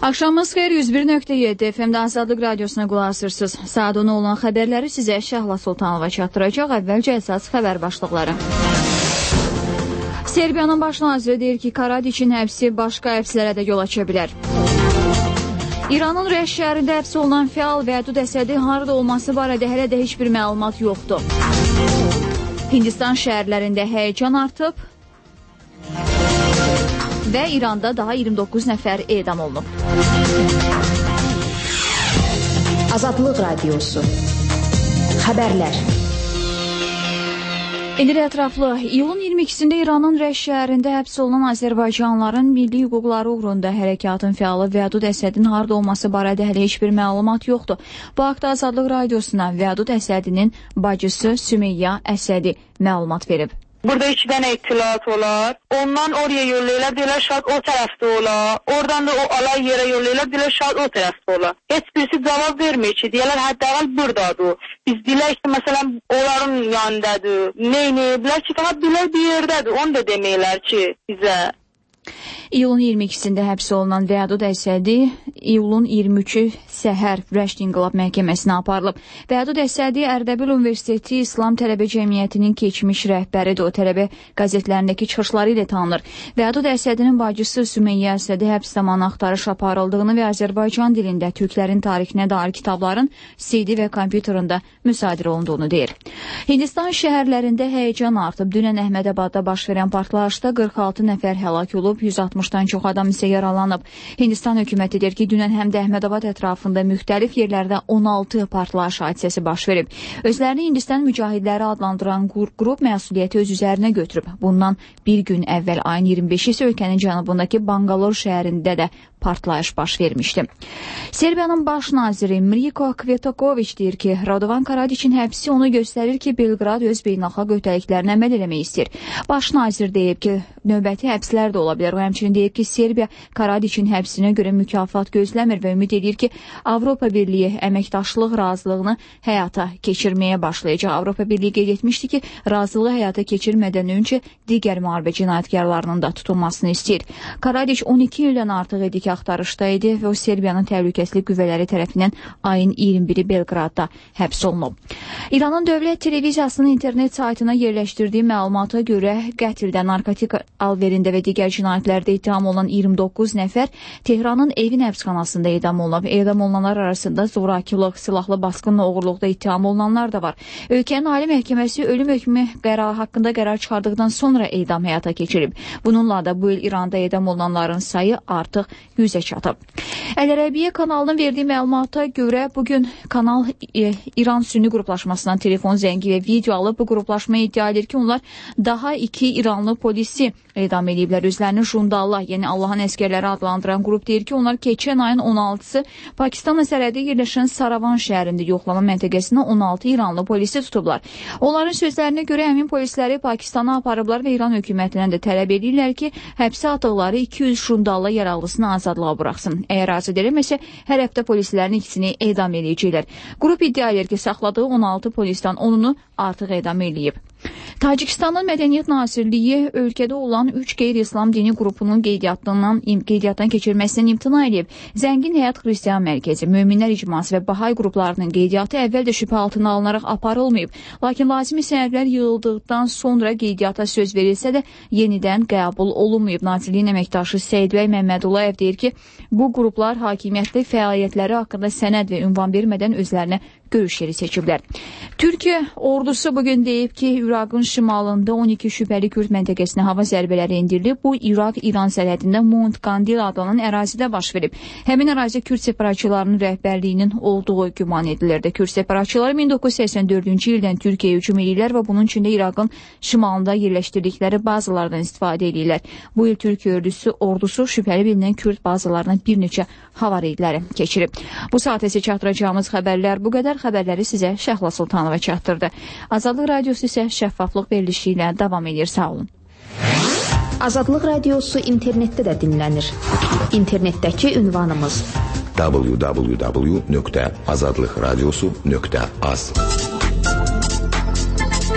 Axşamınız xeyir, 101.7 FM-də Azadlıq Radiosuna qulaq asırsınız. Saat 10 olan xəbərləri sizə Şəhla Sultanova çatdıracaq. Əvvəlcə əsas xəbər başlıqları. Serbiyanın baş naziri deyir ki, Karadiçin həbsi başqa həbslərə də yol aça bilər. İranın Rəş şəhərində həbs olunan fəal Vədud Əsədi harada olması barədə hələ də heç bir məlumat yoxdur. Hindistan şəhərlərində həyəcan artıb və İranda daha 29 nəfər edam olunub. Azadlıq Radiosu. Xəbərlər. İndi ətraflı. İyulun 22-sində İranın Rəş şəhərində həbs olunan Azərbaycanlıların milli hüquqları uğrunda hərəkatın fəalı Vədud Əsədin harada olması barədə hələ heç bir məlumat yoxdur. Bu haqda Azadlıq Radiosuna Vədud Əsədinin bacısı Sümeyya Əsədi məlumat verib. Burada 2 dənə ittilat olar. Ondan oraya yollayırlar, deyirlər şahid o tərəfdə olar. Oradan da o alay yerə yollayırlar, deyirlər şahid o tərəfdə olar. Heç birisi cavab vermir ki, deyirlər hətta buradadır. Biz deyirlər ki, məsələn, onların yanındadır. Neynəyiblər ki, fəqət deyirlər bir yerdədir. Onu da deməklər ki, bizə. İyulun 22-sində həbs olunan Vədud Əsədi iyulun 23-ü səhər Rəşd İnqilab Məhkəməsinə aparılıb. Vədud Əsədi Ərdəbil Universiteti İslam Tələbə Cəmiyyətinin keçmiş rəhbəridir. O tələbə qəzetlərindəki çıxışları ilə tanınır. Vədud Əsədinin bacısı Sümeyyə Əsədi həbs zamanı axtarış aparıldığını və Azərbaycan dilində türklərin tarixinə dair kitabların CD və kompüterində müsadirə olunduğunu deyir. Hindistan şəhərlərində həyəcan artıb. Dünən Əhmədabadda baş verən partlayışda 46 nəfər həlak olub, 160-dan çox adam isə yaralanıb. Hindistan hökuməti deyir ki, dünən həm də Əhmədabad ətrafında müxtəlif yerlərdə 16 partlayış hadisəsi baş verib. Özlərini Hindistan mücahidləri adlandıran qrup məsuliyyəti öz üzərinə götürüb. Bundan bir gün əvvəl ayın 25-i isə ölkənin cənubundakı Bangalore şəhərində də partlayış baş vermişdi. Serbiyanın baş naziri Mirko Cvetković deyir ki, Radovan Karadiçin həbsi onu göstərir ki, Belqrad öz beynəlxalq öhdəliklərinə əməl eləmək istəyir. Baş nazir deyib ki, növbəti həbslər də ola bilər. O həmçinin deyib ki, Serbiya Karadiçin həbsinə görə mükafat gözləmir və ümid edir ki, Avropa Birliyi əməkdaşlıq razılığını həyata keçirməyə başlayacaq. Avropa Birliyi qeyd etmişdi ki, razılığı həyata keçirmədən öncə digər müharibə cinayətkarlarının da tutulmasını istəyir. Karadiç 12 ildən artıq idi ki, axtarışda idi və o Serbiyanın təhlükəsizlik qüvvələri tərəfindən ayın 21-i Belqradda həbs olunub. İranın dövlət televiziyasının internet saytına yerləşdirdiyi məlumata görə qətldə, narkotik alverində və digər cinayətlərdə ittiham olan 29 nəfər Tehranın Evin həbsxanasında edam olunub. Edam olunanlar arasında zorakılıq, silahlı basqınla oğurluqda ittiham olunanlar da var. Ölkənin Ali Məhkəməsi ölüm hökmü haqqında qərar çıxardıqdan sonra edam həyata keçirib. Bununla da bu il İranda edam olunanların sayı artıq 100-ə çatıb. Əl-Ərəbiyyə kanalının verdiyi məlumata görə bugün kanal İran Sünni qruplaşmasından telefon zəngi və video alıb. Bu qruplaşmaya iddia edir ki, onlar daha 2 İranlı polisi edam ediblər. Özlərini Jundallah, yəni Allahın əskərləri adlandıran qrup deyir ki, onlar keçən ayın 16-sı Pakistanla sərhəddə yerləşən Saravan şəhərində yoxlama məntəqəsində 16 İranlı polisi tutublar. Onların sözlərinə görə həmin polisləri Pakistana aparıblar və İran hökumətindən də tələb edirlər ki, həbsə atdıqları 200 Jundallah yaralısını azadlığa buraxsın. Əgər razı deyilməsə, hər həftə polislərin ikisini edam edəcəklər. Qrup iddia edir ki, saxladığı 16 polisdən 10-unu artıq edam edib. Tacikistanın Mədəniyyət Nazirliyi ölkədə olan 3 qeyri-İslam dini qrupunun qeydiyyatdan keçirməsindən imtina edib. Zəngin Həyat Xristiyan Mərkəzi, Möminlər İcması və Bahay qruplarının qeydiyyatı əvvəldə şübhə altına alınaraq aparılmayıb. Lakin lazımi sənədlər yığıldıqdan sonra qeydiyyata söz verilsə də yenidən qəbul olunmayıb. Nazirliyin əməkdaşı Səidbəy Məmmədullayev deyir ki, bu qruplar hakimiyyətli fəaliyyətləri haqqında sənəd və ünvan vermədən özlərinə görüş yeri seçiblər. Türkiyə ordusu bugün deyib ki, İraqın şimalında 12 şübhəli Kürd məntəqəsinə hava zərbələri indirilib. Bu, İraq-İran sərhədində Mont Qandil adlanan ərazidə baş verib. Həmin ərazi Kürd separatçılarının rəhbərliyinin olduğu güman edilirdi. Kürd separatçıları 1984-cü ildən Türkiyəyə hücum edirlər və bunun üçün də İraqın şimalında yerləşdirdikləri bazalardan istifadə edirlər. Bu il Türkiyə ordusu şübhəli bilinən Kürd bazalarına bir neçə hava reydləri keçirib. Bu saat isə çatdıracağımız xəbərlər bu qədər. Xəbərləri sizə Şəhla Sultanova çatdırdı. Azadlıq Radiosu isə şəffaflıq verilişi ilə davam edir. Sağ olun. Azadlıq Radiosu internetdə də dinlənir. İnternetdəki ünvanımız www.azadlıqradiosu.az